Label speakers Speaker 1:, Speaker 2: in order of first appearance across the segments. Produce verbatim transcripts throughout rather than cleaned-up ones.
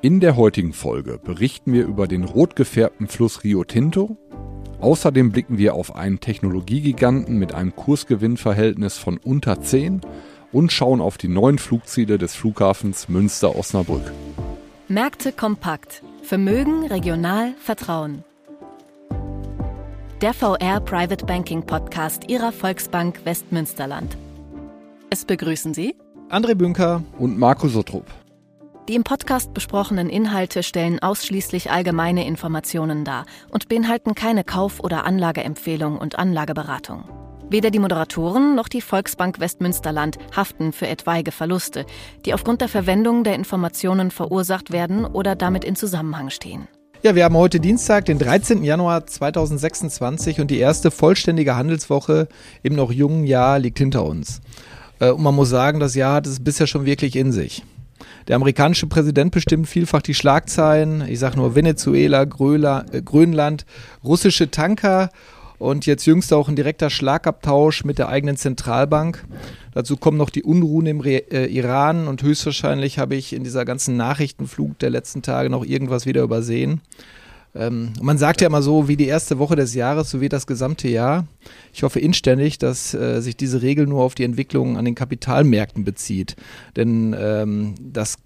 Speaker 1: In der heutigen Folge berichten wir über den rot gefärbten Fluss Rio Tinto. Außerdem blicken wir auf einen Technologiegiganten mit einem Kursgewinnverhältnis von unter zehn und schauen auf die neuen Flugziele des Flughafens Münster-Osnabrück.
Speaker 2: Märkte kompakt. Vermögen, regional, Vertrauen. Der V R Private Banking Podcast Ihrer Volksbank Westmünsterland. Es begrüßen Sie
Speaker 3: André Bünker
Speaker 1: und Marco Suttrup.
Speaker 2: Die im Podcast besprochenen Inhalte stellen ausschließlich allgemeine Informationen dar und beinhalten keine Kauf- oder Anlageempfehlung und Anlageberatung. Weder die Moderatoren noch die Volksbank Westmünsterland haften für etwaige Verluste, die aufgrund der Verwendung der Informationen verursacht werden oder damit in Zusammenhang stehen.
Speaker 3: Ja, wir haben heute Dienstag, den dreizehnten Januar zweitausendsechsundzwanzig und die erste vollständige Handelswoche im noch jungen Jahr liegt hinter uns. Und man muss sagen, das Jahr hat es bisher schon wirklich in sich. Der amerikanische Präsident bestimmt vielfach die Schlagzeilen. Ich sage nur Venezuela, Gröla, äh, Grönland, russische Tanker und jetzt jüngst auch ein direkter Schlagabtausch mit der eigenen Zentralbank. Dazu kommen noch die Unruhen im Re- äh, Iran und höchstwahrscheinlich habe ich in dieser ganzen Nachrichtenflut der letzten Tage noch irgendwas wieder übersehen. Ähm, man sagt ja immer so, wie die erste Woche des Jahres, so wie das gesamte Jahr. Ich hoffe inständig, dass äh, sich diese Regel nur auf die Entwicklung an den Kapitalmärkten bezieht. Denn ähm, das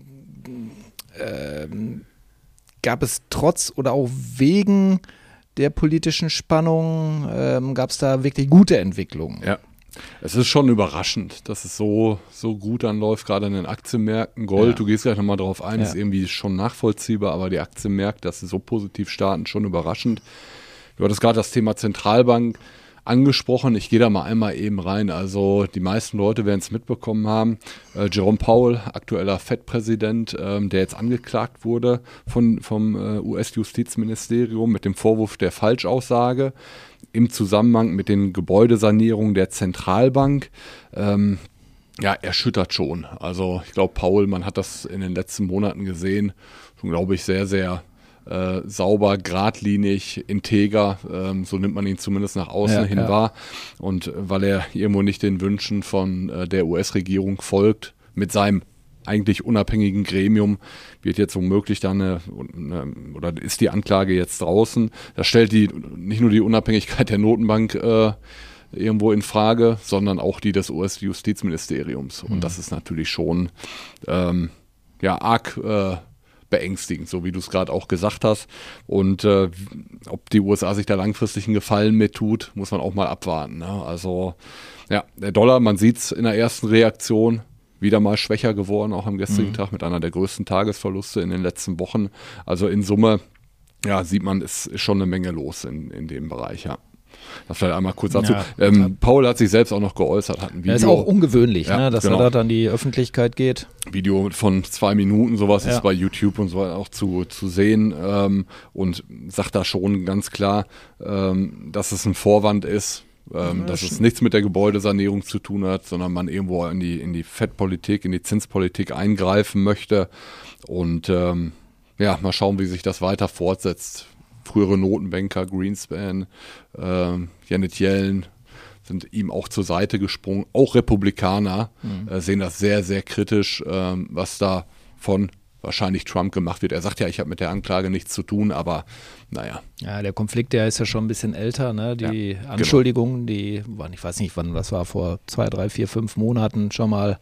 Speaker 3: ähm, gab es trotz oder auch wegen der politischen Spannung, ähm, gab es da wirklich gute Entwicklungen.
Speaker 1: Ja. Es ist schon überraschend, dass es so, so gut anläuft, gerade in den Aktienmärkten. Gold, ja. Du gehst gleich nochmal drauf ein, ja. Ist irgendwie schon nachvollziehbar, aber die Aktienmärkte, dass sie so positiv starten, schon überraschend. Du hattest gerade das Thema Zentralbank angesprochen. Ich gehe da mal einmal eben rein. Also die meisten Leute werden es mitbekommen haben. Äh, Jerome Powell, aktueller Fed-Präsident, ähm, der jetzt angeklagt wurde von, vom äh, U S-Justizministerium mit dem Vorwurf der Falschaussage im Zusammenhang mit den Gebäudesanierungen der Zentralbank. Ähm, ja, erschüttert schon. Also ich glaube, Powell, man hat das in den letzten Monaten gesehen, schon glaube ich sehr, sehr Äh, sauber, geradlinig, integer, ähm, so nimmt man ihn zumindest nach außen ja, hin ja. wahr. Und äh, weil er irgendwo nicht den Wünschen von äh, der U S-Regierung folgt, mit seinem eigentlich unabhängigen Gremium, wird jetzt womöglich dann eine, eine, oder ist die Anklage jetzt draußen. Das stellt die nicht nur die Unabhängigkeit der Notenbank äh, irgendwo in Frage, sondern auch die des U S-Justizministeriums. Mhm. Und das ist natürlich schon ähm, ja arg äh, beängstigend, so wie du es gerade auch gesagt hast. Und äh, ob die U S A sich da langfristig einen Gefallen mit tut, muss man auch mal abwarten. Ne? Also ja, der Dollar, man sieht es in der ersten Reaktion, wieder mal schwächer geworden, auch am gestrigen mhm. Tag mit einer der größten Tagesverluste in den letzten Wochen. Also in Summe, ja, sieht man, es ist schon eine Menge los in, in dem Bereich, ja. Das vielleicht einmal kurz dazu.
Speaker 3: Ja,
Speaker 1: ähm, Paul hat sich selbst auch noch geäußert, hat ein Video.
Speaker 3: Das ist auch ungewöhnlich,
Speaker 1: ja,
Speaker 3: ne, dass genau. er da an die Öffentlichkeit geht.
Speaker 1: Video von zwei Minuten, sowas
Speaker 3: ja.
Speaker 1: ist bei YouTube und so auch zu, zu sehen ähm, und sagt da schon ganz klar, ähm, dass es ein Vorwand ist, ähm, ja, dass es nichts mit der Gebäudesanierung zu tun hat, sondern man irgendwo in die, in die Fettpolitik, in die Zinspolitik eingreifen möchte und ähm, ja, mal schauen, wie sich das weiter fortsetzt. Frühere Notenbanker, Greenspan, äh, Janet Yellen sind ihm auch zur Seite gesprungen. Auch Republikaner mhm. äh, sehen das sehr, sehr kritisch, äh, was da von wahrscheinlich Trump gemacht wird. Er sagt ja, ich habe mit der Anklage nichts zu tun, aber naja.
Speaker 3: Ja, der Konflikt, der ist ja schon ein bisschen älter. Ne? Die ja, Anschuldigungen, genau. die waren, ich weiß nicht wann, das war vor zwei, drei, vier, fünf Monaten schon mal.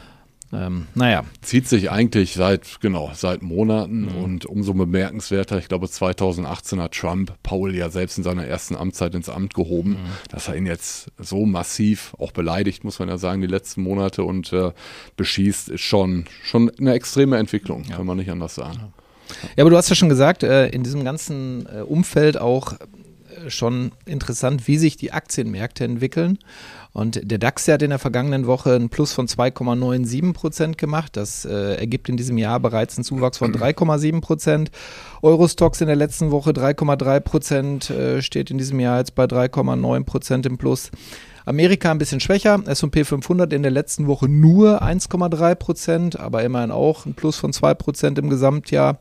Speaker 3: Ähm, naja.
Speaker 1: Zieht sich eigentlich seit, genau, seit Monaten mhm. und umso bemerkenswerter, ich glaube zweitausendachtzehn hat Trump Powell ja selbst in seiner ersten Amtszeit ins Amt gehoben, mhm. dass er ihn jetzt so massiv auch beleidigt, muss man ja sagen, die letzten Monate und äh, beschießt, ist schon, schon eine extreme Entwicklung, ja. kann man nicht anders sagen.
Speaker 3: Ja, ja, aber du hast ja schon gesagt, äh, in diesem ganzen äh, Umfeld auch äh, schon interessant, wie sich die Aktienmärkte entwickeln. Und der DAX der hat in der vergangenen Woche einen Plus von zwei Komma siebenundneunzig Prozent gemacht. Das äh, ergibt in diesem Jahr bereits einen Zuwachs von drei Komma sieben Prozent. Eurostoxx in der letzten Woche drei Komma drei Prozent, äh, steht in diesem Jahr jetzt bei drei Komma neun Prozent im Plus. Amerika ein bisschen schwächer, S und P fünfhundert in der letzten Woche nur eins Komma drei Prozent, aber immerhin auch ein Plus von zwei Prozent im Gesamtjahr.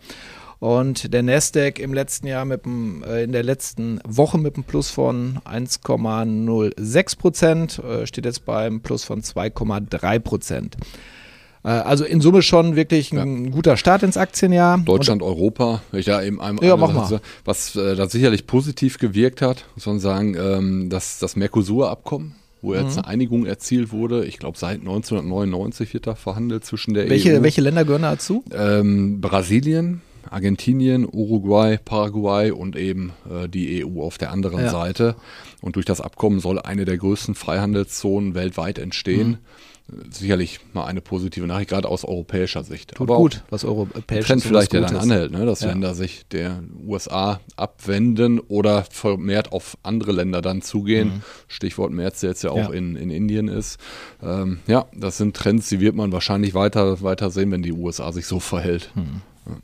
Speaker 3: Und der Nasdaq im letzten Jahr mit dem, äh, in der letzten Woche mit einem Plus von eins Komma null sechs Prozent, äh, steht jetzt beim Plus von zwei Komma drei Prozent. Also in Summe schon wirklich ein ja. guter Start ins Aktienjahr.
Speaker 1: Deutschland, und Europa, ich ja eben einmal,
Speaker 3: ja, mach mal.
Speaker 1: was äh, da sicherlich positiv gewirkt hat, muss man sagen, ähm, dass das Mercosur-Abkommen, wo jetzt mhm. eine Einigung erzielt wurde, ich glaube seit neunzehnhundertneunundneunzig wird da verhandelt zwischen der
Speaker 3: welche,
Speaker 1: E U.
Speaker 3: Welche Länder gehören dazu?
Speaker 1: Ähm, Brasilien, Argentinien, Uruguay, Paraguay und eben äh, die E U auf der anderen ja. Seite. Und durch das Abkommen soll eine der größten Freihandelszonen weltweit entstehen. Mhm. Sicherlich mal eine positive Nachricht, gerade aus europäischer Sicht.
Speaker 3: Tut aber gut, was europäisch
Speaker 1: Trend vielleicht, der dann
Speaker 3: ist.
Speaker 1: anhält, ne? dass
Speaker 3: ja.
Speaker 1: Länder sich der U S A abwenden oder vermehrt auf andere Länder dann zugehen. Mhm. Stichwort Merz, der jetzt ja auch ja. in, in Indien ist. Ähm, ja, das sind Trends, die wird man wahrscheinlich weiter, weiter sehen, wenn die U S A sich so verhält.
Speaker 3: Mhm.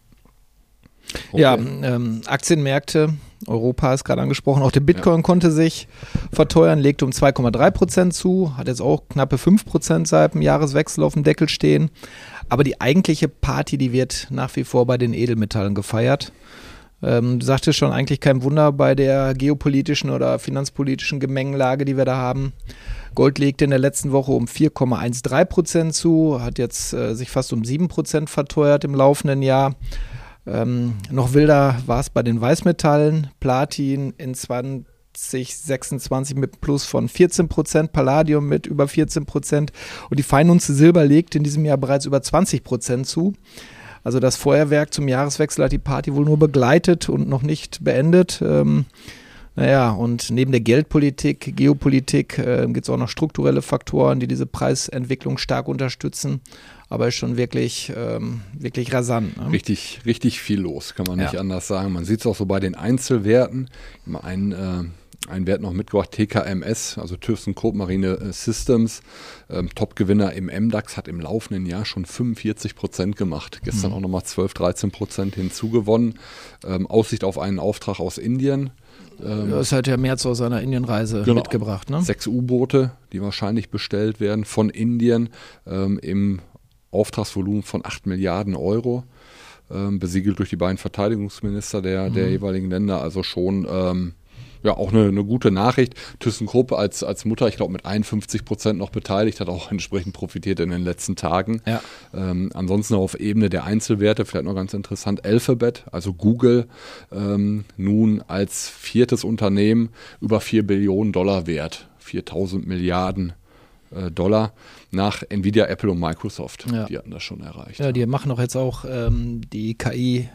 Speaker 3: Okay. Ja, ähm, Aktienmärkte, Europa ist gerade angesprochen, auch der Bitcoin ja. konnte sich verteuern, legte um zwei Komma drei Prozent zu, hat jetzt auch knappe fünf Prozent seit dem Jahreswechsel auf dem Deckel stehen. Aber die eigentliche Party, die wird nach wie vor bei den Edelmetallen gefeiert. Ähm, du sagtest schon, eigentlich kein Wunder bei der geopolitischen oder finanzpolitischen Gemengelage, die wir da haben. Gold legte in der letzten Woche um vier Komma dreizehn Prozent zu, hat jetzt äh, sich fast um sieben Prozent verteuert im laufenden Jahr. Ähm, noch wilder war es bei den Weißmetallen. Platin in zwanzig sechsundzwanzig mit Plus von vierzehn Prozent, Palladium mit über vierzehn Prozent und die Feinunze Silber legt in diesem Jahr bereits über zwanzig Prozent zu. Also das Feuerwerk zum Jahreswechsel hat die Party wohl nur begleitet und noch nicht beendet. Ähm, naja, und neben der Geldpolitik, Geopolitik äh, gibt es auch noch strukturelle Faktoren, die diese Preisentwicklung stark unterstützen. Aber ist schon wirklich, ähm, wirklich rasant. Ne?
Speaker 1: Richtig, richtig viel los, kann man nicht
Speaker 3: ja.
Speaker 1: anders sagen. Man sieht es auch so bei den Einzelwerten. Ein, äh, ein Wert noch mitgebracht, T K M S, also ThyssenKrupp Marine Systems. Ähm, Top-Gewinner im M DAX, hat im laufenden Jahr schon fünfundvierzig Prozent gemacht. Gestern mhm. auch nochmal zwölf, dreizehn Prozent hinzugewonnen. Ähm, Aussicht auf einen Auftrag aus Indien.
Speaker 3: Ähm, das hat ja Merz aus seiner Indienreise genau. mitgebracht. Ne?
Speaker 1: Sechs U-Boote, die wahrscheinlich bestellt werden von Indien ähm, im Auftragsvolumen von acht Milliarden Euro, ähm, besiegelt durch die beiden Verteidigungsminister der, mhm. der jeweiligen Länder, also schon ähm, ja, auch eine, eine gute Nachricht. ThyssenKrupp als, als Mutter, ich glaube mit einundfünfzig Prozent noch beteiligt, hat auch entsprechend profitiert in den letzten Tagen.
Speaker 3: Ja.
Speaker 1: Ähm, ansonsten auf Ebene der Einzelwerte, vielleicht noch ganz interessant, Alphabet, also Google, ähm, nun als viertes Unternehmen über vier Billionen Dollar wert, viertausend Milliarden Dollar nach Nvidia, Apple und Microsoft.
Speaker 3: Ja.
Speaker 1: Die hatten das schon erreicht.
Speaker 3: Ja, die machen doch jetzt auch ähm, die K I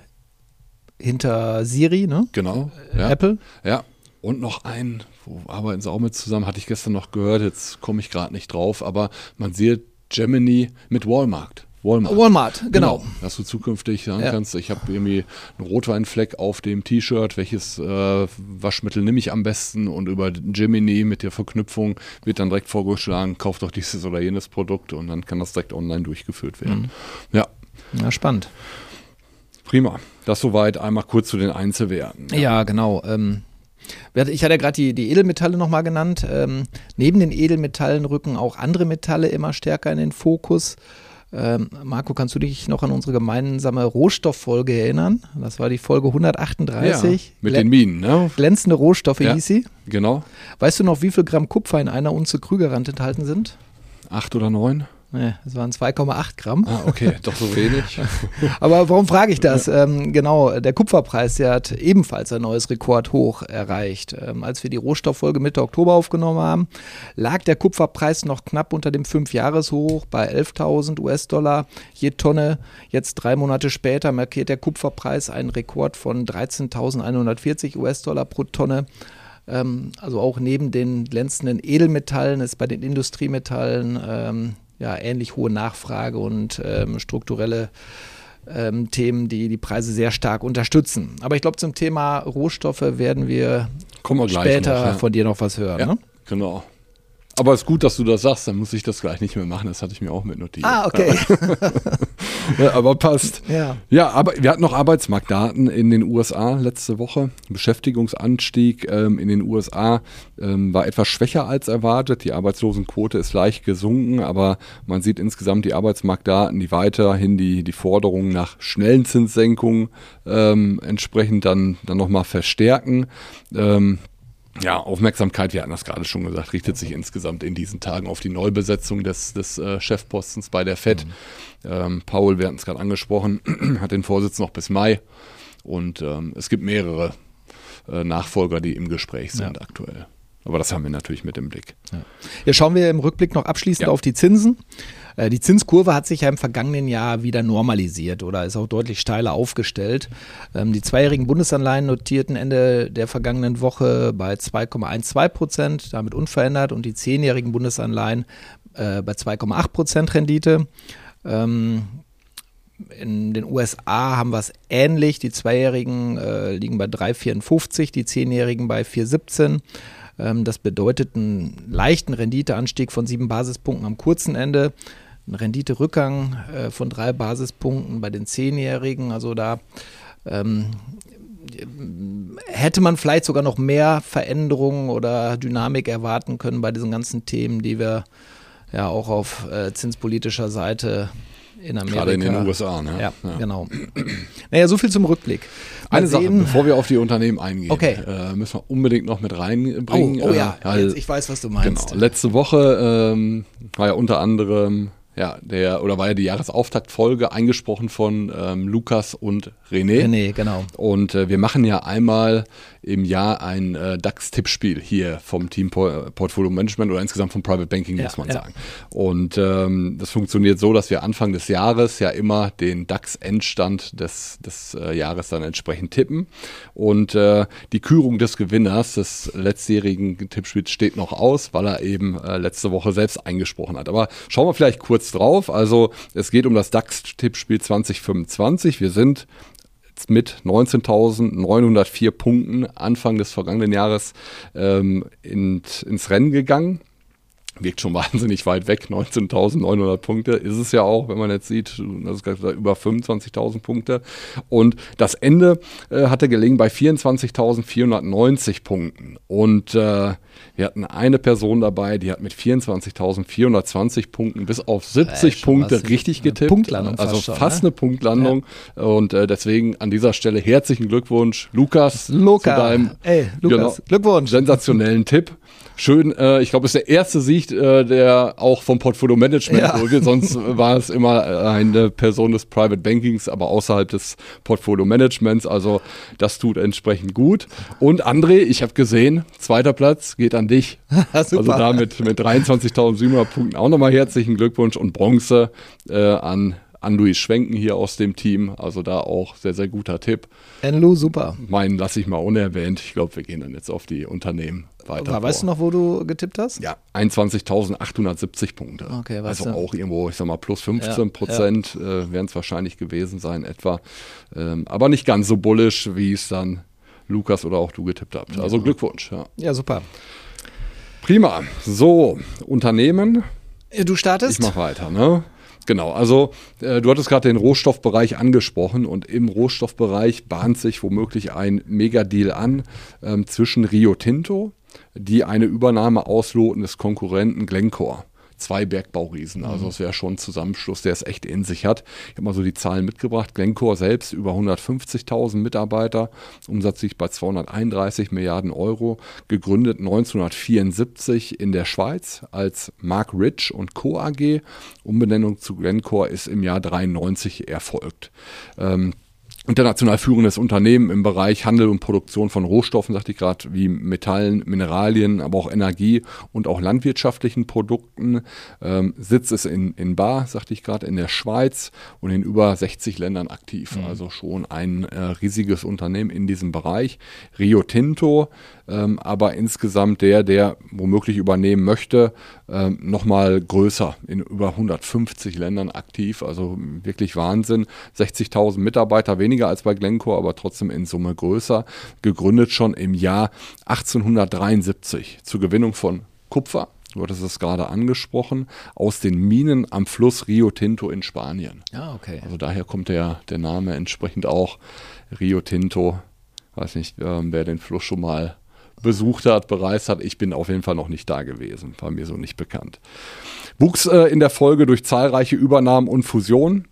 Speaker 3: hinter Siri, ne?
Speaker 1: Genau.
Speaker 3: Äh,
Speaker 1: ja.
Speaker 3: Apple.
Speaker 1: Ja. Und noch ein, wo arbeiten sie auch mit zusammen, hatte ich gestern noch gehört, jetzt komme ich gerade nicht drauf, aber man sieht Gemini mit Walmart. Walmart.
Speaker 3: Walmart, genau. genau.
Speaker 1: Dass du zukünftig sagen
Speaker 3: ja.
Speaker 1: kannst, ich habe irgendwie einen Rotweinfleck auf dem T-Shirt, welches äh, Waschmittel nehme ich am besten, und über Gemini mit der Verknüpfung wird dann direkt vorgeschlagen, kauf doch dieses oder jenes Produkt, und dann kann das direkt online durchgeführt werden.
Speaker 3: Mhm.
Speaker 1: Ja.
Speaker 3: Ja, spannend.
Speaker 1: Prima. Das soweit einmal kurz zu den Einzelwerten.
Speaker 3: Ja, ja genau. Ähm Ich hatte ja gerade die, die Edelmetalle nochmal genannt. Ähm, neben den Edelmetallen rücken auch andere Metalle immer stärker in den Fokus. Ähm, Marco, kannst du dich noch an unsere gemeinsame Rohstofffolge erinnern? Das war die Folge hundertachtunddreißig.
Speaker 1: Ja, mit Glä- den Minen, ne?
Speaker 3: Glänzende Rohstoffe
Speaker 1: ja,
Speaker 3: hieß sie.
Speaker 1: Genau.
Speaker 3: Weißt du noch, wie viel Gramm Kupfer in einer Unze Krügerrand enthalten sind?
Speaker 1: Acht oder neun?
Speaker 3: Nee, es waren zwei Komma acht Gramm.
Speaker 1: Ah, okay, doch so wenig.
Speaker 3: Aber warum frage ich das? Ähm, genau, der Kupferpreis, der hat ebenfalls ein neues Rekordhoch erreicht. Ähm, als wir die Rohstofffolge Mitte Oktober aufgenommen haben, lag der Kupferpreis noch knapp unter dem fünf-Jahres-Hoch bei elftausend US-Dollar je Tonne. Jetzt drei Monate später markiert der Kupferpreis einen Rekord von dreizehntausendeinhundertvierzig US-Dollar pro Tonne. Ähm, also auch neben den glänzenden Edelmetallen ist bei den Industriemetallen ähm, ja, ähnlich hohe Nachfrage und ähm, strukturelle ähm, Themen, die die Preise sehr stark unterstützen. Aber ich glaube, zum Thema Rohstoffe werden wir,
Speaker 1: Kommen wir gleich
Speaker 3: später
Speaker 1: noch, ja.
Speaker 3: von dir noch was hören.
Speaker 1: Ja,
Speaker 3: ne?
Speaker 1: Genau. Aber es ist gut, dass du das sagst, dann muss ich das gleich nicht mehr machen, das hatte ich mir auch mitnotiert.
Speaker 3: Ah, okay.
Speaker 1: Ja, aber passt.
Speaker 3: Ja.
Speaker 1: Ja, aber wir hatten noch Arbeitsmarktdaten in den U S A letzte Woche. Beschäftigungsanstieg ähm, in den U S A ähm, war etwas schwächer als erwartet. Die Arbeitslosenquote ist leicht gesunken, aber man sieht insgesamt die Arbeitsmarktdaten, die weiterhin die, die Forderungen nach schnellen Zinssenkungen ähm, entsprechend dann, dann nochmal verstärken. Ähm, Ja, Aufmerksamkeit, wir hatten das gerade schon gesagt, richtet sich insgesamt in diesen Tagen auf die Neubesetzung des, des äh, Chefpostens bei der Fed. Mhm. Ähm, Powell, wir hatten es gerade angesprochen, hat den Vorsitz noch bis Mai und ähm, es gibt mehrere äh, Nachfolger, die im Gespräch sind ja. aktuell. Aber das haben wir natürlich mit im Blick.
Speaker 3: Ja, ja schauen wir im Rückblick noch abschließend
Speaker 1: ja.
Speaker 3: auf die Zinsen. Die Zinskurve hat sich ja im vergangenen Jahr wieder normalisiert oder ist auch deutlich steiler aufgestellt. Die zweijährigen Bundesanleihen notierten Ende der vergangenen Woche bei zwei Komma zwölf Prozent, damit unverändert, und die zehnjährigen Bundesanleihen bei zwei Komma acht Prozent Rendite. In den U S A haben wir es ähnlich. Die zweijährigen liegen bei drei Komma vierundfünfzig, die zehnjährigen bei vier Komma siebzehn. Das bedeutet einen leichten Renditeanstieg von sieben Basispunkten am kurzen Ende, einen Renditerückgang äh, von drei Basispunkten bei den Zehnjährigen. Also da ähm, hätte man vielleicht sogar noch mehr Veränderungen oder Dynamik erwarten können bei diesen ganzen Themen, die wir ja auch auf äh, zinspolitischer Seite in Amerika.
Speaker 1: Gerade in den U S A, ne?
Speaker 3: Ja, ja. genau. Naja, so viel zum Rückblick.
Speaker 1: Mal Eine sehen. Sache, bevor wir auf die Unternehmen eingehen,
Speaker 3: okay.
Speaker 1: äh, müssen wir unbedingt noch mit reinbringen.
Speaker 3: Oh, oh ja,
Speaker 1: äh,
Speaker 3: Jetzt, ich weiß, was du meinst.
Speaker 1: Genau. Letzte Woche ähm, war ja unter anderem ja, der, oder war ja die Jahresauftaktfolge eingesprochen von ähm, Lukas und René.
Speaker 3: René, genau.
Speaker 1: Und äh, wir machen ja einmal im Jahr ein äh, DAX-Tippspiel hier vom Team Por- Portfolio Management oder insgesamt vom Private Banking, ja, muss man ja. sagen. Und ähm, das funktioniert so, dass wir Anfang des Jahres ja immer den DAX-Endstand des, des äh, Jahres dann entsprechend tippen. Und äh, die Kürung des Gewinners des letztjährigen Tippspiels steht noch aus, weil er eben äh, letzte Woche selbst eingesprochen hat. Aber schauen wir vielleicht kurz drauf. Also es geht um das DAX-Tippspiel zwanzig fünfundzwanzig. Wir sind mit neunzehntausendneunhundertvier Punkten Anfang des vergangenen Jahres ähm, in, ins Rennen gegangen. Wirkt schon wahnsinnig weit weg, neunzehntausendneunhundert Punkte ist es ja auch, wenn man jetzt sieht, das ist über fünfundzwanzigtausend Punkte. Und das Ende äh, hatte gelegen bei vierundzwanzigtausendvierhundertneunzig Punkten. Und äh, wir hatten eine Person dabei, die hat mit vierundzwanzigtausendvierhundertzwanzig Punkten bis auf siebzig ja, Punkte richtig getippt.
Speaker 3: Punktlandung
Speaker 1: also
Speaker 3: fast, schon,
Speaker 1: fast
Speaker 3: ne?
Speaker 1: eine Punktlandung. Ja. Und äh, deswegen an dieser Stelle herzlichen Glückwunsch, Lukas,
Speaker 3: Luca.
Speaker 1: zu deinem
Speaker 3: Ey, Lukas.
Speaker 1: Genau,
Speaker 3: Glückwunsch.
Speaker 1: sensationellen Tipp. Schön, äh, ich glaube, es ist der erste Sieg, äh, der auch vom Portfolio Management
Speaker 3: ja.
Speaker 1: wurde. Sonst war es immer eine Person des Private Bankings, aber außerhalb des Portfolio Managements. Also das tut entsprechend gut. Und André, ich habe gesehen, zweiter Platz geht an dich. Also damit mit dreiundzwanzigtausendsiebenhundert Punkten auch nochmal herzlichen Glückwunsch und Bronze äh, an Anduis Schwenken hier aus dem Team. Also da auch sehr, sehr guter Tipp.
Speaker 3: Enlu, super.
Speaker 1: Meinen lasse ich mal unerwähnt. Ich glaube, wir gehen dann jetzt auf die Unternehmen weiter.
Speaker 3: Aber weißt du noch, wo du getippt hast?
Speaker 1: Ja, einundzwanzigtausendachthundertsiebzig Punkte.
Speaker 3: Okay, weißt
Speaker 1: also
Speaker 3: du?
Speaker 1: auch irgendwo, ich sag mal, plus fünfzehn Prozent
Speaker 3: ja, ja.
Speaker 1: äh, werden es wahrscheinlich gewesen sein etwa. Ähm, aber nicht ganz so bullish, wie es dann Lukas oder auch du getippt habt. Also ja. Glückwunsch. Ja.
Speaker 3: ja, super.
Speaker 1: Prima. So, Unternehmen.
Speaker 3: Du startest?
Speaker 1: Ich mach weiter, ne? Genau, also äh, du hattest gerade den Rohstoffbereich angesprochen und im Rohstoffbereich bahnt sich womöglich ein Megadeal an ähm, zwischen Rio Tinto, die eine Übernahme ausloten des Konkurrenten Glencore. Zwei Bergbauriesen, also es wäre schon ein Zusammenschluss, der es echt in sich hat. Ich habe mal so die Zahlen mitgebracht. Glencore selbst über hundertfünfzigtausend Mitarbeiter, Umsatz liegt bei zweihunderteinunddreißig Milliarden Euro, gegründet neunzehnhundertvierundsiebzig in der Schweiz als Mark Rich und Co. A G. Umbenennung zu Glencore ist im Jahr dreiundneunzig erfolgt. Ähm, International führendes Unternehmen im Bereich Handel und Produktion von Rohstoffen, sagte ich gerade, wie Metallen, Mineralien, aber auch Energie und auch landwirtschaftlichen Produkten. Ähm, Sitz ist in, in Bar, sagte ich gerade, in der Schweiz und in über sechzig Ländern aktiv. Mhm. Also schon ein äh, riesiges Unternehmen in diesem Bereich. Rio Tinto, ähm, aber insgesamt der, der womöglich übernehmen möchte, ähm, nochmal größer, in über hundertfünfzig Ländern aktiv. Also wirklich Wahnsinn. sechzigtausend Mitarbeiter, weniger als bei Glencore, aber trotzdem in Summe größer. Gegründet schon im Jahr achtzehnhundertdreiundsiebzig zur Gewinnung von Kupfer, du hattest es gerade angesprochen, aus den Minen am Fluss Rio Tinto in Spanien.
Speaker 3: Ah, okay.
Speaker 1: Also daher kommt der, der Name entsprechend auch Rio Tinto. Weiß nicht, ähm, wer den Fluss schon mal besucht hat, bereist hat. Ich bin auf jeden Fall noch nicht da gewesen, war mir so nicht bekannt. Wuchs äh, in der Folge durch zahlreiche Übernahmen und Fusionen.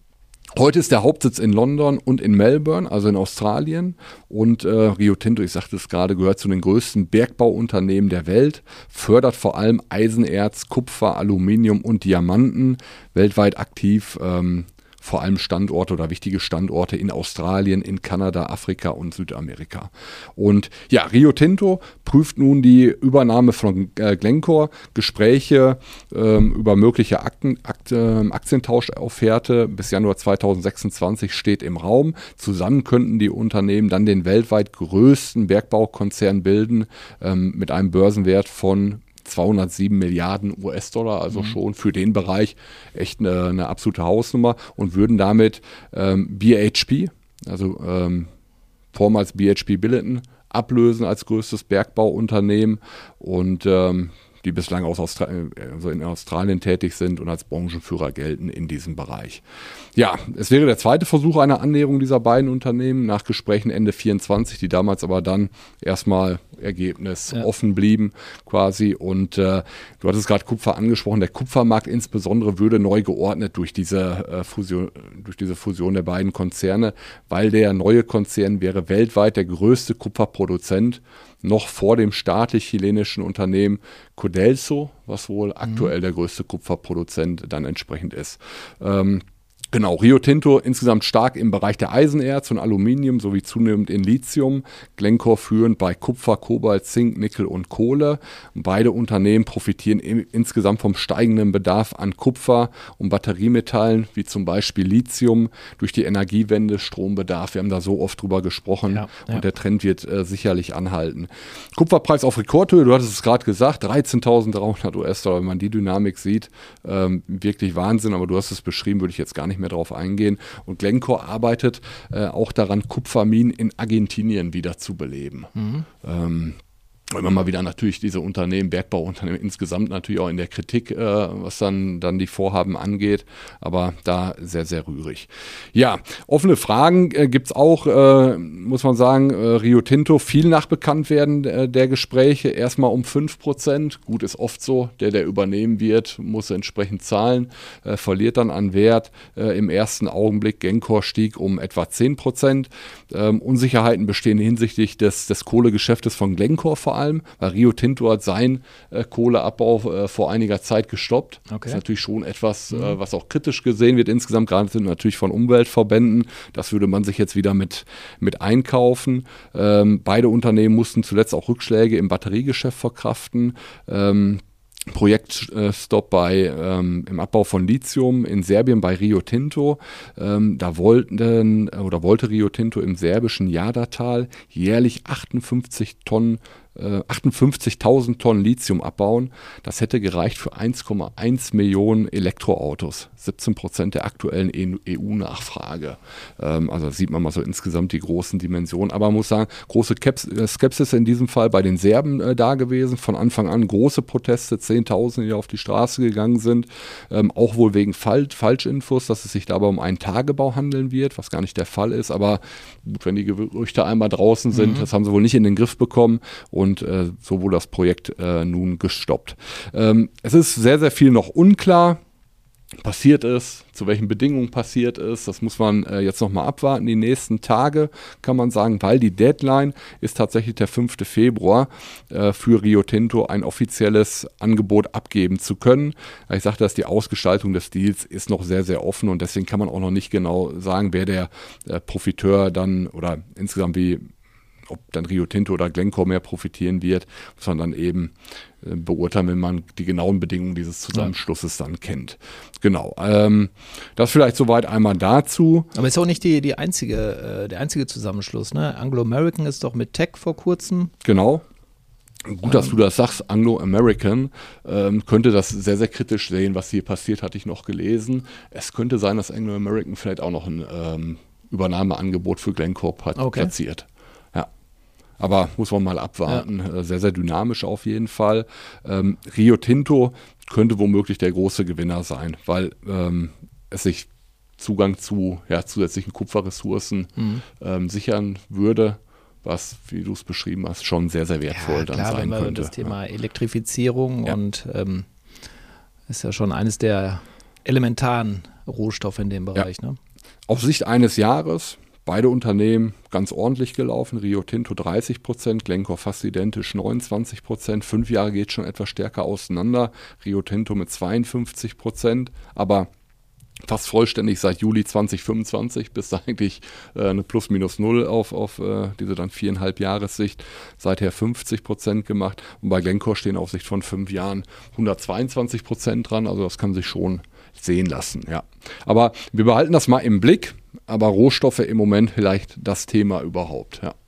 Speaker 1: Heute ist der Hauptsitz in London und in Melbourne, also in Australien. Und äh, Rio Tinto, ich sagte es gerade, gehört zu den größten Bergbauunternehmen der Welt, fördert vor allem Eisenerz, Kupfer, Aluminium und Diamanten, weltweit aktiv, ähm, vor allem Standorte oder wichtige Standorte in Australien, in Kanada, Afrika und Südamerika. Und ja, Rio Tinto prüft nun die Übernahme von äh, Glencore, Gespräche ähm, über mögliche Akten, Akt, äh, Aktientauschofferte bis Januar zweitausendsechsundzwanzig steht im Raum. Zusammen könnten die Unternehmen dann den weltweit größten Bergbaukonzern bilden, ähm, mit einem Börsenwert von zweihundertsieben Milliarden U S-Dollar, also mhm. schon für den Bereich echt eine, eine absolute Hausnummer, und würden damit ähm, B H P, also ähm, vormals B H P Billiton, ablösen als größtes Bergbauunternehmen und ähm, die bislang aus Austra- also in Australien tätig sind und als Branchenführer gelten in diesem Bereich. Ja, es wäre der zweite Versuch einer Annäherung dieser beiden Unternehmen nach Gesprächen Ende vierundzwanzig, die damals aber dann erstmal Ergebnis ja. offen blieben quasi. Und äh, du hattest gerade Kupfer angesprochen. Der Kupfermarkt insbesondere würde neu geordnet durch diese, äh, Fusion, durch diese Fusion der beiden Konzerne, weil der neue Konzern wäre weltweit der größte Kupferproduzent, noch vor dem staatlich-chilenischen Unternehmen Codelso, was wohl mhm. aktuell der größte Kupferproduzent dann entsprechend ist. Ähm, Genau, Rio Tinto insgesamt stark im Bereich der Eisenerz und Aluminium sowie zunehmend in Lithium. Glencore führend bei Kupfer, Kobalt, Zink, Nickel und Kohle. Beide Unternehmen profitieren im, insgesamt vom steigenden Bedarf an Kupfer und Batteriemetallen, wie zum Beispiel Lithium, durch die Energiewende, Strombedarf. Wir haben da so oft drüber gesprochen ja, ja. und der Trend wird äh, sicherlich anhalten. Kupferpreis auf Rekordhöhe, du hattest es gerade gesagt, dreizehntausenddreihundert U S-Dollar, wenn man die Dynamik sieht, ähm, wirklich Wahnsinn, aber du hast es beschrieben, würde ich jetzt gar nicht mehr drauf eingehen. Und Glencore arbeitet äh, auch daran, Kupferminen in Argentinien wieder zu beleben. Mhm. Ähm, Immer mal wieder natürlich diese Unternehmen, Bergbauunternehmen insgesamt natürlich auch in der Kritik, äh, was dann, dann die Vorhaben angeht, aber da sehr, sehr rührig. Ja, offene Fragen äh, gibt es auch, äh, muss man sagen, äh, Rio Tinto, viel nach Bekanntwerden äh, der Gespräche, erstmal um fünf Prozent, gut ist oft so, der, der übernehmen wird, muss entsprechend zahlen, äh, verliert dann an Wert äh, im ersten Augenblick. Glencore stieg um etwa zehn Prozent. Ähm, Unsicherheiten bestehen hinsichtlich des, des Kohlegeschäftes von Glencore vor allem. Allem, weil Rio Tinto hat seinen äh, Kohleabbau äh, vor einiger Zeit gestoppt. Okay. Das ist natürlich schon etwas, mhm. äh, was auch kritisch gesehen wird insgesamt, gerade sind natürlich von Umweltverbänden. Das würde man sich jetzt wieder mit, mit einkaufen. Ähm, beide Unternehmen mussten zuletzt auch Rückschläge im Batteriegeschäft verkraften. Ähm, Projektstopp bei ähm, im Abbau von Lithium in Serbien bei Rio Tinto. Ähm, da wollten oder wollte Rio Tinto im serbischen Jadar-Tal jährlich achtundfünfzig Tonnen achtundfünfzigtausend Tonnen Lithium abbauen. Das hätte gereicht für eins Komma eins Millionen Elektroautos, siebzehn Prozent der aktuellen E U-Nachfrage. Ähm, also sieht man mal so insgesamt die großen Dimensionen. Aber man muss sagen, große Skepsis in diesem Fall bei den Serben äh, da gewesen. Von Anfang an große Proteste, zehntausend, die auf die Straße gegangen sind. Ähm, auch wohl wegen Fal- Falschinfos, dass es sich dabei um einen Tagebau handeln wird, was gar nicht der Fall ist. Aber gut, wenn die Gerüchte einmal draußen sind, mhm. das haben sie wohl nicht in den Griff bekommen. Und Und äh, so wurde das Projekt äh, nun gestoppt. Ähm, es ist sehr, sehr viel noch unklar. Passiert ist, zu welchen Bedingungen passiert ist, das muss man äh, jetzt nochmal abwarten. Die nächsten Tage kann man sagen, weil die Deadline ist tatsächlich der fünfte Februar äh, für Rio Tinto ein offizielles Angebot abgeben zu können. Ich sagte, dass die Ausgestaltung des Deals ist noch sehr, sehr offen und deswegen kann man auch noch nicht genau sagen, wer der äh, Profiteur dann oder insgesamt wie ob dann Rio Tinto oder Glencore mehr profitieren wird, muss man dann eben äh, beurteilen, wenn man die genauen Bedingungen dieses Zusammenschlusses dann kennt. Genau. Ähm, das vielleicht soweit einmal dazu.
Speaker 3: Aber ist auch nicht die, die einzige, äh, der einzige Zusammenschluss, ne? Anglo American ist doch mit Teck vor kurzem.
Speaker 1: Genau. Gut, dass du das sagst, Anglo-American ähm, könnte das sehr, sehr kritisch sehen, was hier passiert, hatte ich noch gelesen. Es könnte sein, dass Anglo-American vielleicht auch noch ein ähm, Übernahmeangebot für Glencore okay. platziert. Aber muss man mal abwarten. Ja. Sehr, sehr dynamisch auf jeden Fall. Ähm, Rio Tinto könnte womöglich der große Gewinner sein, weil ähm, es sich Zugang zu ja, zusätzlichen Kupferressourcen mhm. ähm, sichern würde, was, wie du es beschrieben hast, schon sehr, sehr wertvoll ja, dann klar, sein wenn wir könnte.
Speaker 3: Das Thema ja. Elektrifizierung ja. und ähm, ist ja schon eines der elementaren Rohstoffe in dem Bereich.
Speaker 1: Ja.
Speaker 3: Ne?
Speaker 1: Auf Sicht eines Jahres, beide Unternehmen ganz ordentlich gelaufen. Rio Tinto dreißig Prozent, Glencore fast identisch neunundzwanzig Prozent. Fünf Jahre geht schon etwas stärker auseinander. Rio Tinto mit zweiundfünfzig Prozent, aber fast vollständig seit Juli zwanzig fünfundzwanzig, bis da eigentlich äh, eine Plus-Minus-Null auf, auf äh, diese dann viereinhalb Jahressicht, seither fünfzig Prozent gemacht. Und bei Glencore stehen auf Sicht von fünf Jahren hundertzweiundzwanzig Prozent dran, also das kann sich schon sehen lassen. Ja. Aber wir behalten das mal im Blick, aber Rohstoffe im Moment vielleicht das Thema überhaupt. Ja.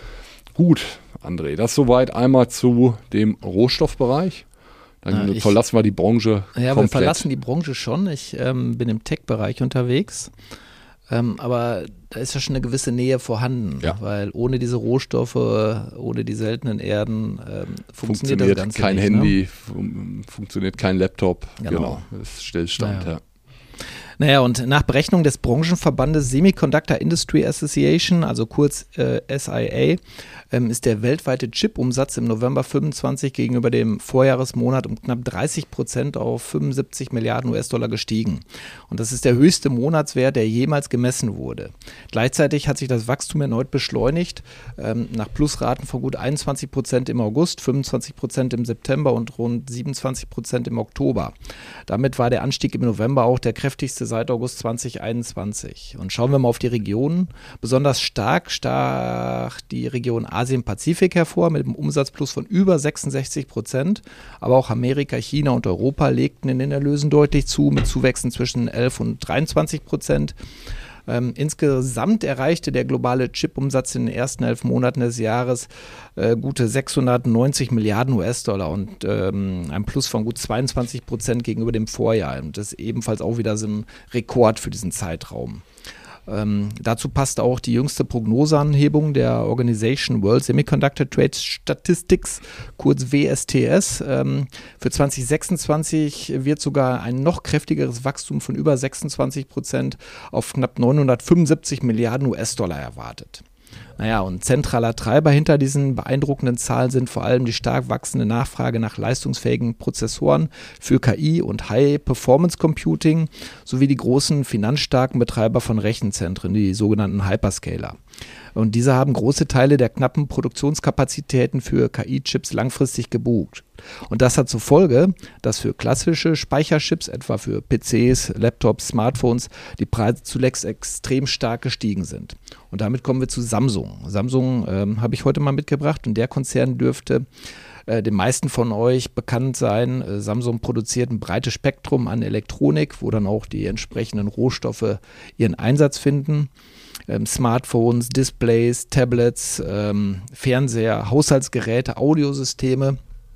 Speaker 1: Gut, André, das soweit einmal zu dem Rohstoffbereich. Dann ja, ich, verlassen wir die Branche
Speaker 3: ja,
Speaker 1: komplett.
Speaker 3: Wir verlassen die Branche schon. Ich ähm, bin im Tech-Bereich unterwegs. Ähm, aber da ist ja schon eine gewisse Nähe vorhanden. Ja. Weil ohne diese Rohstoffe, ohne die seltenen Erden ähm, funktioniert, funktioniert das Ganze
Speaker 1: kein
Speaker 3: nicht.
Speaker 1: Handy,
Speaker 3: Ne?
Speaker 1: fun- funktioniert kein Laptop. Genau, genau. Das ist Stillstand.
Speaker 3: Naja.
Speaker 1: Ja.
Speaker 3: Naja, und nach Berechnung des Branchenverbandes Semiconductor Industry Association, also kurz äh, S I A, ähm, ist der weltweite Chip-Umsatz im November fünfundzwanzig gegenüber dem Vorjahresmonat um knapp dreißig Prozent auf fünfundsiebzig Milliarden U S-Dollar gestiegen. Und das ist der höchste Monatswert, der jemals gemessen wurde. Gleichzeitig hat sich das Wachstum erneut beschleunigt, ähm, nach Plusraten von gut einundzwanzig Prozent im August, fünfundzwanzig Prozent im September und rund siebenundzwanzig Prozent im Oktober. Damit war der Anstieg im November auch der kräftigste seit August zwanzig einundzwanzig. Und schauen wir mal auf die Regionen. Besonders stark stach die Region Asien-Pazifik hervor mit einem Umsatzplus von über sechsundsechzig Prozent. Aber auch Amerika, China und Europa legten in den Erlösen deutlich zu, mit Zuwächsen zwischen elf und dreiundzwanzig Prozent. Ähm, insgesamt erreichte der globale Chip-Umsatz in den ersten elf Monaten des Jahres äh, gute sechshundertneunzig Milliarden U S-Dollar und ähm, ein Plus von gut zweiundzwanzig Prozent gegenüber dem Vorjahr. Und das ist ebenfalls auch wieder so ein Rekord für diesen Zeitraum. Ähm, dazu passt auch die jüngste Prognoseanhebung der Organisation World Semiconductor Trade Statistics, kurz W S T S. Ähm, für zwanzig sechsundzwanzig wird sogar ein noch kräftigeres Wachstum von über sechsundzwanzig Prozent auf knapp neunhundertfünfundsiebzig Milliarden U S-Dollar erwartet. Naja, und zentraler Treiber hinter diesen beeindruckenden Zahlen sind vor allem die stark wachsende Nachfrage nach leistungsfähigen Prozessoren für K I und High-Performance-Computing sowie die großen finanzstarken Betreiber von Rechenzentren, die sogenannten Hyperscaler. Und diese haben große Teile der knappen Produktionskapazitäten für K I-Chips langfristig gebucht. Und das hat zur Folge, dass für klassische Speicherchips, etwa für P Cs, Laptops, Smartphones, die Preise zuletzt extrem stark gestiegen sind. Und damit kommen wir zu Samsung. Samsung ähm, habe ich heute mal mitgebracht und der Konzern dürfte äh, den meisten von euch bekannt sein. Äh, Samsung produziert ein breites Spektrum an Elektronik, wo dann auch die entsprechenden Rohstoffe ihren Einsatz finden. Ähm, Smartphones, Displays, Tablets, ähm, Fernseher, Haushaltsgeräte, Audiosysteme.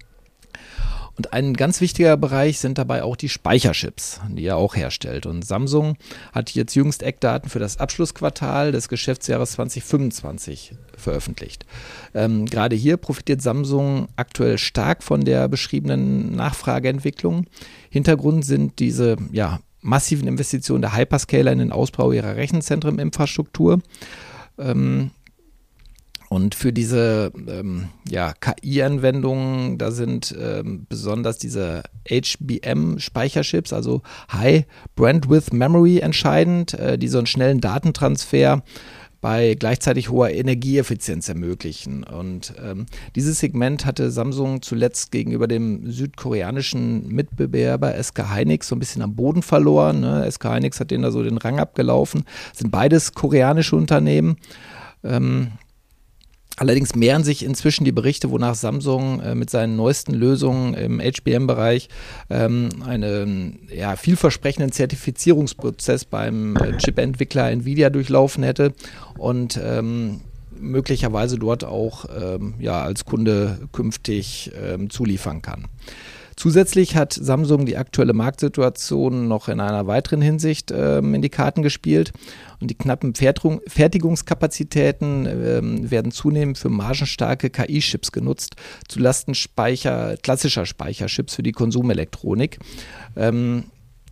Speaker 3: Und ein ganz wichtiger Bereich sind dabei auch die Speicherchips, die er auch herstellt. Und Samsung hat jetzt jüngst Eckdaten für das Abschlussquartal des Geschäftsjahres zwanzig fünfundzwanzig veröffentlicht. Ähm, gerade hier profitiert Samsung aktuell stark von der beschriebenen Nachfrageentwicklung. Hintergrund sind diese, ja, massiven Investitionen der Hyperscaler in den Ausbau ihrer Rechenzentreninfrastruktur. Ähm, Und für diese ähm, ja, K I-Anwendungen, da sind ähm, besonders diese H B M-Speicherchips, also High Bandwidth Memory, entscheidend, äh, die so einen schnellen Datentransfer bei gleichzeitig hoher Energieeffizienz ermöglichen. Und ähm, dieses Segment hatte Samsung zuletzt gegenüber dem südkoreanischen Mitbewerber S K Hynix so ein bisschen am Boden verloren. Ne? S K Hynix hat denen da so den Rang abgelaufen. Das sind beides koreanische Unternehmen. Ähm, Allerdings mehren sich inzwischen die Berichte, wonach Samsung äh, mit seinen neuesten Lösungen im H B M-Bereich ähm, einen ja, vielversprechenden Zertifizierungsprozess beim äh, Chip-Entwickler Nvidia durchlaufen hätte und ähm, möglicherweise dort auch ähm, ja, als Kunde künftig ähm, zuliefern kann. Zusätzlich hat Samsung die aktuelle Marktsituation noch in einer weiteren Hinsicht ähm, in die Karten gespielt und die knappen Fertigung, Fertigungskapazitäten ähm, werden zunehmend für margenstarke K I-Chips genutzt, zulasten Speicher, klassischer Speicherchips für die Konsumelektronik. Ähm,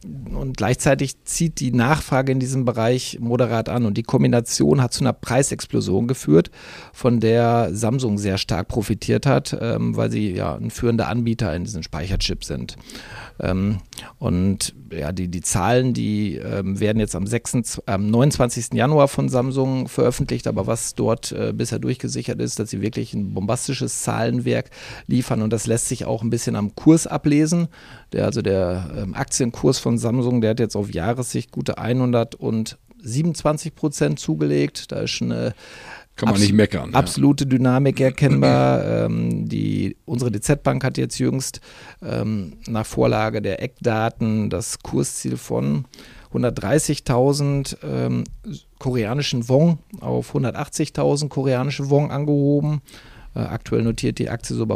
Speaker 3: und gleichzeitig zieht die Nachfrage in diesem Bereich moderat an. Und die Kombination hat zu einer Preisexplosion geführt, von der Samsung sehr stark profitiert hat, ähm, weil sie ja ein führender Anbieter in diesen Speicherchips sind. Ähm, und ja, die, die Zahlen, die ähm, werden jetzt am, sechsundzwanzigsten, am neunundzwanzigsten Januar von Samsung veröffentlicht, aber was dort äh, bisher durchgesichert ist, dass sie wirklich ein bombastisches Zahlenwerk liefern und das lässt sich auch ein bisschen am Kurs ablesen. Der, also der ähm, Aktienkurs von Samsung, der hat jetzt auf Jahressicht gute hundertsiebenundzwanzig Prozent zugelegt. Da ist schon eine
Speaker 1: Kann man Abs- nicht meckern.
Speaker 3: Absolute ja. Dynamik erkennbar. ähm, die, unsere D Z-Bank hat jetzt jüngst ähm, nach Vorlage der Eckdaten das Kursziel von hundertdreißigtausend ähm, koreanischen Won auf hundertachtzigtausend koreanische Won angehoben. Äh, aktuell notiert die Aktie so bei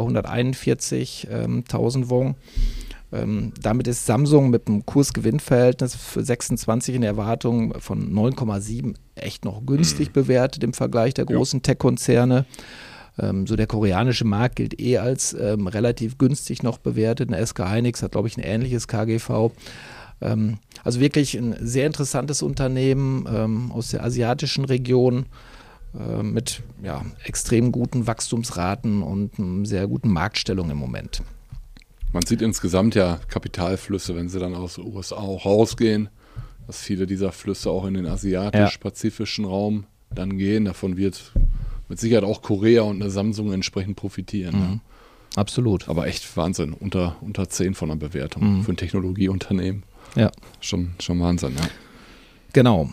Speaker 3: hunderteinundvierzigtausend Won. Ähm, damit ist Samsung mit einem Kursgewinnverhältnis für sechsundzwanzig in der Erwartung von neun Komma sieben echt noch günstig mhm. bewertet im Vergleich der großen ja. Tech-Konzerne. Ähm, so der koreanische Markt gilt eh als ähm, relativ günstig noch bewertet. Eine S K Hynix hat, glaube ich, ein ähnliches K G V. Ähm, also wirklich ein sehr interessantes Unternehmen ähm, aus der asiatischen Region äh, mit ja, extrem guten Wachstumsraten und einer sehr guten Marktstellung im Moment.
Speaker 1: Man sieht insgesamt ja Kapitalflüsse, wenn sie dann aus den U S A auch rausgehen, dass viele dieser Flüsse auch in den asiatisch-pazifischen ja. Raum dann gehen. Davon wird mit Sicherheit auch Korea und eine Samsung entsprechend profitieren.
Speaker 3: Mhm.
Speaker 1: Ja.
Speaker 3: Absolut.
Speaker 1: Aber echt Wahnsinn, unter, unter zehn von der Bewertung mhm. für ein Technologieunternehmen.
Speaker 3: Ja.
Speaker 1: Schon, schon Wahnsinn, ja.
Speaker 3: Genau.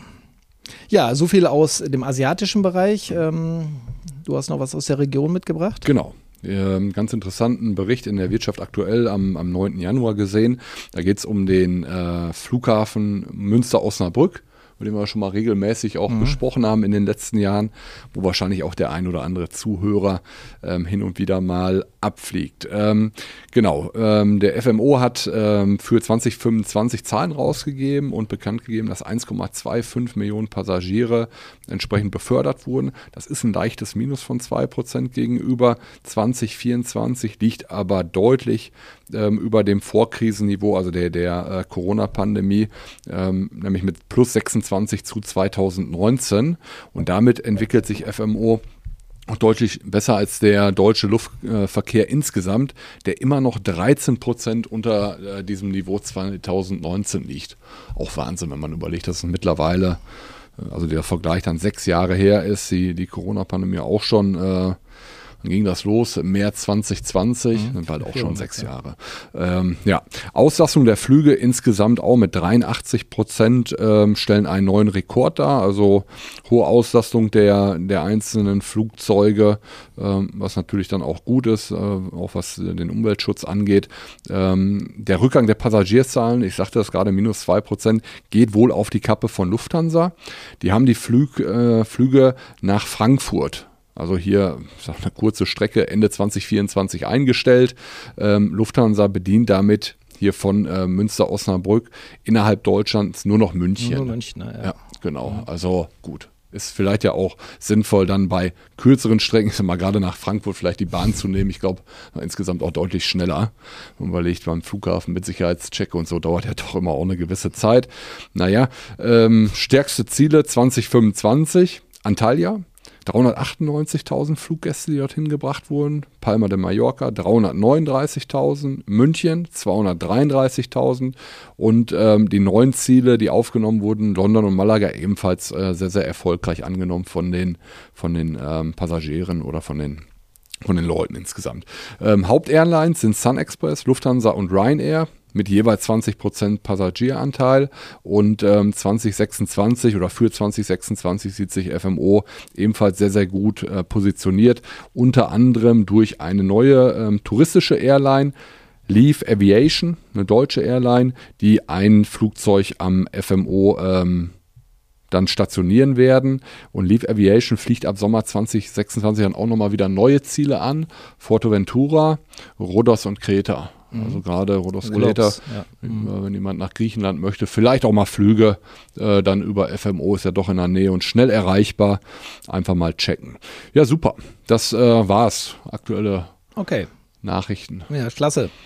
Speaker 3: Ja, so viel aus dem asiatischen Bereich. Ähm, du hast noch was aus der Region mitgebracht?
Speaker 1: Genau. Einen ganz interessanten Bericht in der Wirtschaft aktuell am, am neunten Januar gesehen. Da geht es um den äh, Flughafen Münster-Osnabrück, über den wir schon mal regelmäßig auch mhm. besprochen haben in den letzten Jahren, wo wahrscheinlich auch der ein oder andere Zuhörer ähm, hin und wieder mal abfliegt. Ähm, genau, ähm, der F M O hat ähm, für zwanzig fünfundzwanzig Zahlen rausgegeben und bekannt gegeben, dass eins Komma fünfundzwanzig Millionen Passagiere entsprechend befördert wurden. Das ist ein leichtes Minus von zwei Prozent gegenüber zwanzig vierundzwanzig, liegt aber deutlich ähm, über dem Vorkrisenniveau, also der, der äh, Corona-Pandemie, ähm, nämlich mit plus sechsundzwanzig zu zweitausendneunzehn. Und damit entwickelt sich F M O auch deutlich besser als der deutsche Luftverkehr insgesamt, der immer noch dreizehn Prozent unter äh, diesem Niveau zweitausendneunzehn liegt. Auch Wahnsinn, wenn man überlegt, dass es mittlerweile, äh, also der Vergleich dann sechs Jahre her ist, die, die Corona-Pandemie auch schon, äh, dann ging das los im März zwanzig zwanzig, mhm. sind bald auch schon sechs Jahre. Ähm, ja, Auslastung der Flüge insgesamt auch mit dreiundachtzig Prozent ähm, stellen einen neuen Rekord dar, also hohe Auslastung der, der einzelnen Flugzeuge, ähm, was natürlich dann auch gut ist, äh, auch was den Umweltschutz angeht. Ähm, der Rückgang der Passagierzahlen, ich sagte das gerade, minus zwei Prozent, geht wohl auf die Kappe von Lufthansa. Die haben die Flüg, äh, Flüge nach Frankfurt, also hier ich sag, eine kurze Strecke, Ende zwanzig vierundzwanzig eingestellt. Ähm, Lufthansa bedient damit hier von äh, Münster-Osnabrück innerhalb Deutschlands nur noch München.
Speaker 3: Nur München, ja.
Speaker 1: Ja, genau. Also gut. Ist vielleicht ja auch sinnvoll, dann bei kürzeren Strecken, mal gerade nach Frankfurt, vielleicht die Bahn zu nehmen. Ich glaube, insgesamt auch deutlich schneller. Und überlegt, beim Flughafen mit Sicherheitscheck und so dauert ja doch immer auch eine gewisse Zeit. Naja, ähm, stärkste Ziele zwanzig fünfundzwanzig, Antalya. dreihundertachtundneunzigtausend Fluggäste, die dorthin gebracht wurden. Palma de Mallorca dreihundertneununddreißigtausend, München zweihundertdreiunddreißigtausend und ähm, die neuen Ziele, die aufgenommen wurden, London und Malaga, ebenfalls äh, sehr, sehr erfolgreich angenommen von den, von den ähm, Passagieren oder von den von den Leuten insgesamt. Ähm, Hauptairlines sind Sun Express, Lufthansa und Ryanair mit jeweils zwanzig Prozent Passagieranteil und ähm, zwanzig sechsundzwanzig oder für zwanzig sechsundzwanzig sieht sich F M O ebenfalls sehr, sehr gut äh, positioniert, unter anderem durch eine neue ähm, touristische Airline, Leaf Aviation, eine deutsche Airline, die ein Flugzeug am F M O ähm, dann stationieren werden. Und Leaf Aviation fliegt ab Sommer zwanzig sechsundzwanzig dann auch nochmal wieder neue Ziele an. Fuerteventura, Rhodos und Kreta. Also gerade Rhodos, Kreta, ja. Wenn jemand nach Griechenland möchte, vielleicht auch mal Flüge, äh, dann über F M O ist ja doch in der Nähe und schnell erreichbar. Einfach mal checken. Ja, super. Das äh, war's. Aktuelle
Speaker 3: okay.
Speaker 1: Nachrichten.
Speaker 3: Ja, klasse.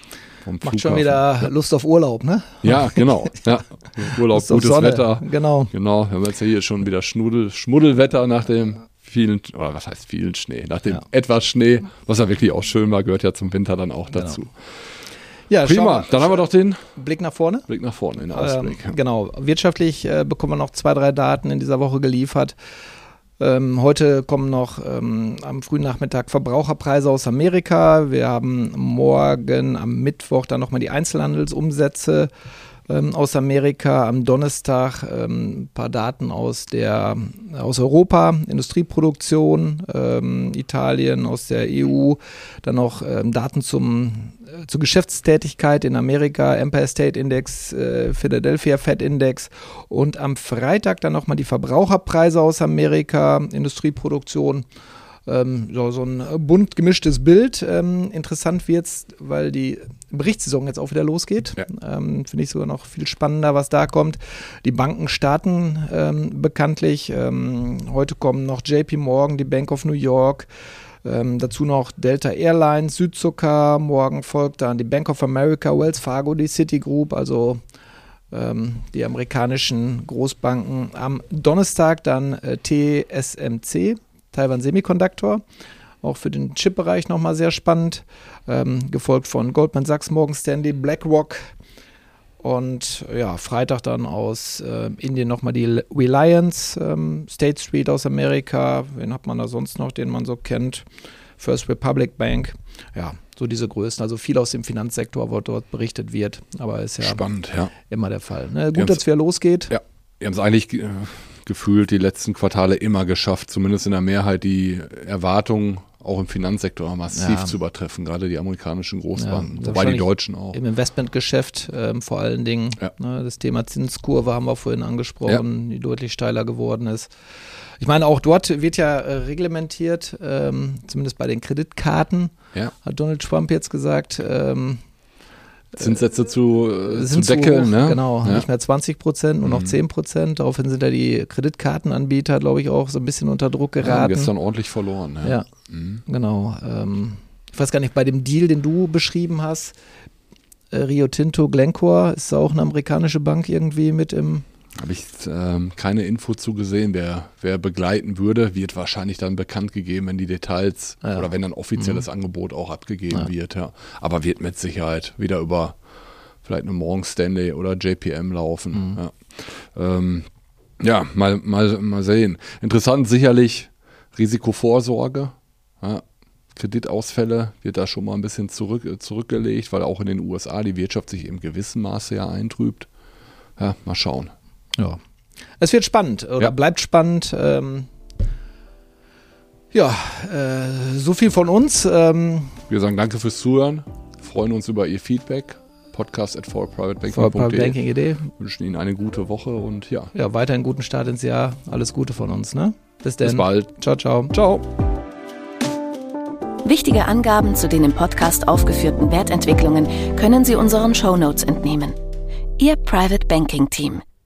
Speaker 1: vom
Speaker 3: Macht schon wieder ja. Lust auf Urlaub, ne?
Speaker 1: Ja, genau. Ja. Urlaub, gutes Wetter.
Speaker 3: Genau.
Speaker 1: Genau. Wir haben jetzt hier schon wieder Schnuddel, Schmuddelwetter nach dem vielen, oder was heißt vielen Schnee? Nach dem ja. etwas Schnee, was ja wirklich auch schön war, gehört ja zum Winter dann auch dazu.
Speaker 3: Genau. Ja,
Speaker 1: prima. Dann haben wir doch den
Speaker 3: Blick nach vorne.
Speaker 1: Blick nach vorne, in den Ausblick.
Speaker 3: Ähm, genau. Wirtschaftlich äh, bekommen wir noch zwei, drei Daten in dieser Woche geliefert. Ähm, heute kommen noch ähm, am frühen Nachmittag Verbraucherpreise aus Amerika. Wir haben morgen am Mittwoch dann nochmal die Einzelhandelsumsätze ähm, aus Amerika. Am Donnerstag ähm, ein paar Daten aus, der, aus Europa, Industrieproduktion, ähm, Italien, aus der E U. Dann noch ähm, Daten zum, äh, zur Geschäftstätigkeit in Amerika, Empire State Index, äh, Philadelphia Fed Index. Und am Freitag dann nochmal die Verbraucherpreise aus Amerika, Industrieproduktion. Ähm, so, so ein bunt gemischtes Bild. Ähm, interessant wird es, weil die Berichtssaison jetzt auch wieder losgeht. Ja. Ähm, finde ich sogar noch viel spannender, was da kommt. Die Banken starten ähm, bekanntlich. Ähm, heute kommen noch J P Morgan, die Bank of New York. Ähm, dazu noch Delta Airlines, Südzucker. Morgen folgt dann die Bank of America, Wells Fargo, die Citigroup. Also ähm, die amerikanischen Großbanken. Am Donnerstag dann äh, T S M C. Taiwan Semiconductor, auch für den Chip-Bereich nochmal sehr spannend, ähm, gefolgt von Goldman Sachs, Morgan Stanley, BlackRock und ja, Freitag dann aus äh, Indien nochmal die Reliance, ähm, State Street aus Amerika, wen hat man da sonst noch, den man so kennt, First Republic Bank, ja, so diese Größen, also viel aus dem Finanzsektor, wo dort berichtet wird, aber ist ja,
Speaker 1: spannend, ja.
Speaker 3: immer der Fall. Ne? Gut, dass es wieder losgeht.
Speaker 1: Ja, wir haben es eigentlich äh, gefühlt die letzten Quartale immer geschafft, zumindest in der Mehrheit die Erwartungen auch im Finanzsektor massiv ja. zu übertreffen, gerade die amerikanischen Großbanken, ja, wobei die deutschen auch.
Speaker 3: Im Investmentgeschäft ähm, vor allen Dingen, ja. ne, das Thema Zinskurve haben wir vorhin angesprochen, ja. die deutlich steiler geworden ist. Ich meine, auch dort wird ja äh, reglementiert, ähm, zumindest bei den Kreditkarten, ja. hat Donald Trump jetzt gesagt, ähm,
Speaker 1: Zinssätze zu, äh, zu deckeln,
Speaker 3: hoch,
Speaker 1: ne?
Speaker 3: Genau,
Speaker 1: ja.
Speaker 3: nicht mehr zwanzig Prozent, nur noch mhm. zehn Prozent. Daraufhin sind ja die Kreditkartenanbieter, glaube ich, auch so ein bisschen unter Druck geraten. Ja,
Speaker 1: gestern ordentlich verloren. Ja,
Speaker 3: ja mhm. genau. Ähm, ich weiß gar nicht, bei dem Deal, den du beschrieben hast, äh, Rio Tinto, Glencore, ist da auch eine amerikanische Bank irgendwie mit im...
Speaker 1: Habe ich ähm, keine Info zu gesehen, wer, wer begleiten würde, wird wahrscheinlich dann bekannt gegeben, wenn die Details ja. oder wenn dann offizielles mhm. Angebot auch abgegeben ja. wird. Ja. Aber wird mit Sicherheit wieder über vielleicht eine Morgan Stanley oder J P M laufen. Mhm. Ja, ähm, ja mal, mal, mal sehen. Interessant sicherlich Risikovorsorge. Ja. Kreditausfälle wird da schon mal ein bisschen zurück, zurückgelegt, weil auch in den U S A die Wirtschaft sich im gewissen Maße ja eintrübt. Ja, mal schauen.
Speaker 3: Ja, es wird spannend oder ja. bleibt spannend. Ähm, ja, äh, so viel von uns. Ähm,
Speaker 1: Wir sagen danke fürs Zuhören, freuen uns über Ihr Feedback. Podcast at for private banking punkt de. Wünschen Ihnen eine gute Woche und ja.
Speaker 3: Ja, weiterhin guten Start ins Jahr. Alles Gute von uns, ne? Bis dann.
Speaker 1: Bis bald.
Speaker 3: Ciao, ciao.
Speaker 1: Ciao.
Speaker 2: Wichtige Angaben zu den im Podcast aufgeführten Wertentwicklungen können Sie unseren Shownotes entnehmen. Ihr Private Banking Team.